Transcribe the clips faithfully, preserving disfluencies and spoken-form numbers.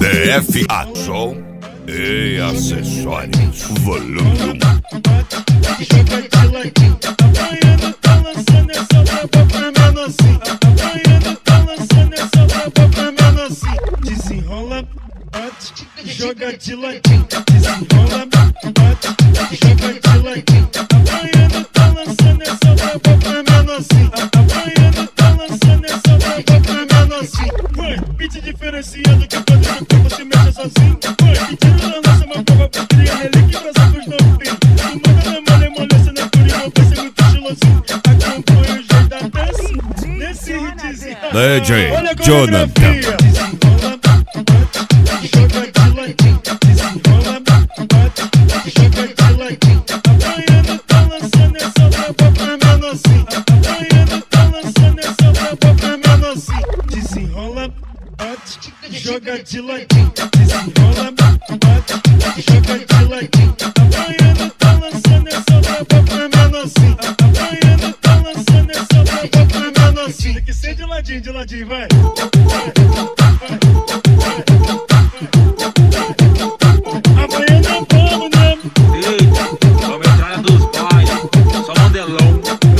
D F Ação e acessórios. Volume um. Joga de ladinho, apanhando, tá lançando essa braba pra menorzinho. Apanhando, tá lançando essa braba pra menorzinho. Desenrola, bate, joga de ladinho. Desenrola, bate, joga de ladinho. Apanhando, tá lançando essa braba pra menorzinho. Apanhando, tá lançando essa braba pra menorzinho. Vai, beat diferenciado que quando o corpo se mexe sozinho. Vai, que tira na nossa uma prova pra criar relíquia pra saber os novinhos. Tu manda na mole, molesta na curinha, vai ser muito estilosinho. Acompanha o jeito da dança nesse hitzinho. D J Olha a Jonathan. coreografia. Desenrola, bate, joga de ladinho. Desenrola, bate, joga de ladinho. Apanhando, tá lançando essa braba pra menorzinho. Apanhando, tá lançando essa braba pra menorzinho. Desenrola, bate, joga de ladinho. Desenrola, bate, joga de ladinho. Apanhando, tá lançando essa braba pra menorzinho. Apanhando, tá lançando essa braba pra menorzinho. Tem que ser de ladinho, de ladinho, vai. Apanhando é bom, né? Eita, só metralha dos pais, só modelão.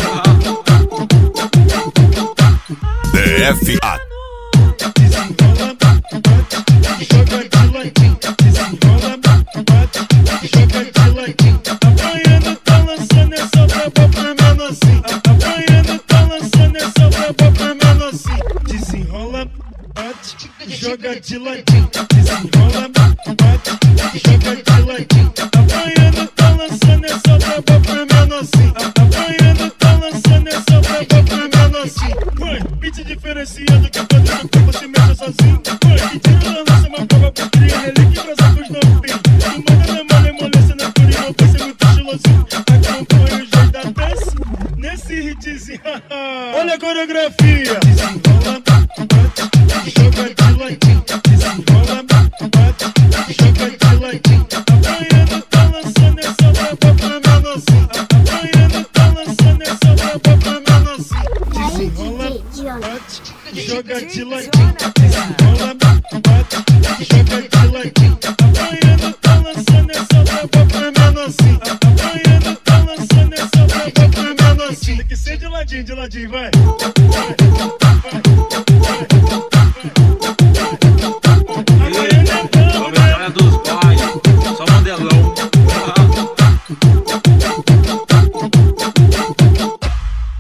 D F A. Desenrola, bate, joga de ladinho. Desenrola, bate, joga de ladinho. Apanhando, tá lançando essa braba pra menorzinho. Apanhando, tá lançando essa braba pra menorzinho. Desenrola, bate, joga de ladinho. Desenrola, bate, joga de ladinho. Apanhando, tá lançando essa braba pra menorzinho. Apanhando, tá lançando essa braba pra menorzinho. Vai, beat diferenciado que quando o corpo se mexe sozinho. Vai, que tira na nossa uma prova pra criar relíquia pra saber os novinhos. Tu manda na mole, molesta na curinha, vai ser muito estilosinho. Acompanha o jeito da dança nesse hitzinho. Olha a coreografia. Desenrola, bate, joga de ladinho. Desenrola, bate, joga de ladinho. Apanhando, tá lançando essa braba pra menorzinho. Apanhando, tá lançando essa braba pra menorzinho. Desenrola, bate, joga de ladinho. Desenrola, bate, joga de ladinho. Apanhando, tá lançando essa braba pra menorzinho. Apanhando, tá lançando essa braba pra menorzinho. Tem que ser de ladinho, de ladinho, vai. Vai, vai, vai.